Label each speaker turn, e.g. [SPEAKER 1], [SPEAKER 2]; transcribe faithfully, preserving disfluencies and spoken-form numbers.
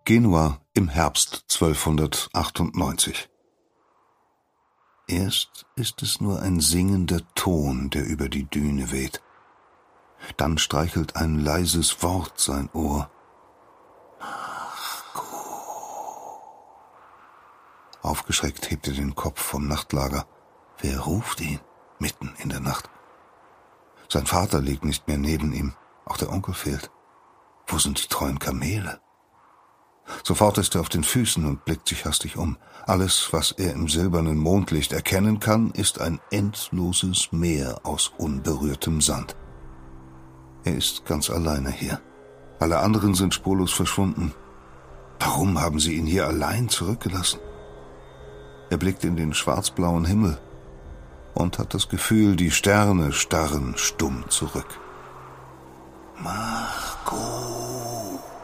[SPEAKER 1] Genua im Herbst zwölfhundertachtundneunzig. Erst ist es nur ein singender Ton, der über die Düne weht. Dann streichelt ein leises Wort sein Ohr. Marco. Aufgeschreckt hebt er den Kopf vom Nachtlager. Wer ruft ihn mitten in der Nacht? Sein Vater liegt nicht mehr neben ihm, auch der Onkel fehlt. Wo sind die treuen Kamele? Sofort ist er auf den Füßen und blickt sich hastig um. Alles, was er im silbernen Mondlicht erkennen kann, ist ein endloses Meer aus unberührtem Sand. Er ist ganz alleine hier. Alle anderen sind spurlos verschwunden. Warum haben sie ihn hier allein zurückgelassen? Er blickt in den schwarzblauen Himmel und hat das Gefühl, die Sterne starren stumm zurück. Marco!